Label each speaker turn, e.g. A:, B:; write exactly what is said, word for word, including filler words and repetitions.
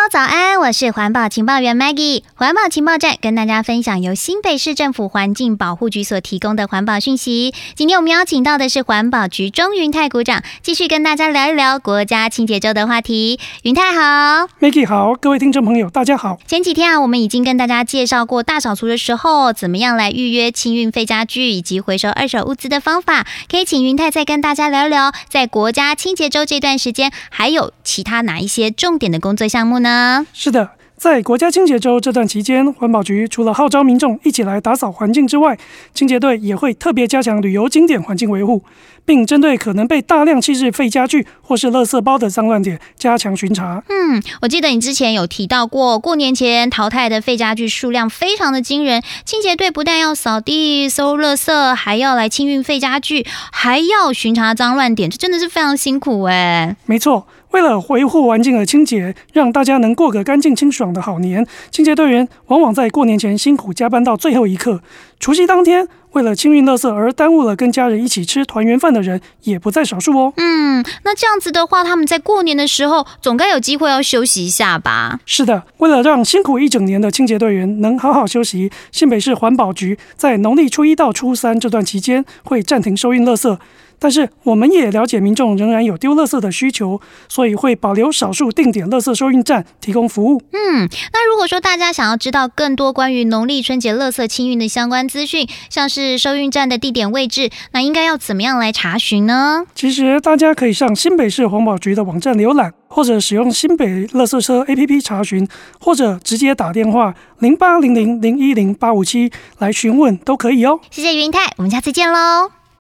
A: 早安，我是环保情报员 Maggie。环保情报站跟大家分享由新北市政府环境保护局所提供的环保讯息。今天我们邀请到的是环保局钟云泰股长，继续跟大家聊一聊国家清洁周的话题。云泰好
B: Maggie 好，各位听众朋友大家好。
A: 前几天啊，我们已经跟大家介绍过大扫除的时候怎么样来预约清运废家具以及回收二手物资的方法，可以请云泰再跟大家聊聊，在国家清洁周这段时间还有其他哪一些重点的工作项目呢？
B: 是的，在国家清洁周这段期间，环保局除了号召民众一起来打扫环境之外，清洁队也会特别加强旅游景点环境维护，并针对可能被大量弃置废家具或是垃圾包的脏乱点加强巡查。
A: 嗯，我记得你之前有提到过，过年前淘汰的废家具数量非常的惊人，清洁队不但要扫地收垃圾，还要来清运废家具，还要巡查脏乱点，这真的是非常辛苦哎。
B: 没错。为了维护环境的清洁，让大家能过个干净清爽的好年，清洁队员往往在过年前辛苦加班到最后一刻。除夕当天，为了清运垃圾而耽误了跟家人一起吃团圆饭的人也不在少数哦。
A: 嗯，那这样子的话，他们在过年的时候总该有机会要休息一下吧？
B: 是的，为了让辛苦一整年的清洁队员能好好休息，新北市环保局在农历初一到初三这段期间会暂停收运垃圾。但是我们也了解民众仍然有丢垃圾的需求，所以会保留少数定点垃圾收运站提供服务。
A: 嗯，那如果说大家想要知道更多关于农历春节垃圾清运的相关资讯，像是收运站的地点位置，那应该要怎么样来查询呢？
B: 其实大家可以上新北市环保局的网站浏览，或者使用新北垃圾车 A P P 查询，或者直接打电话零八零零零一零八五七来询问都可以哦。
A: 谢谢云泰，我们下次见喽。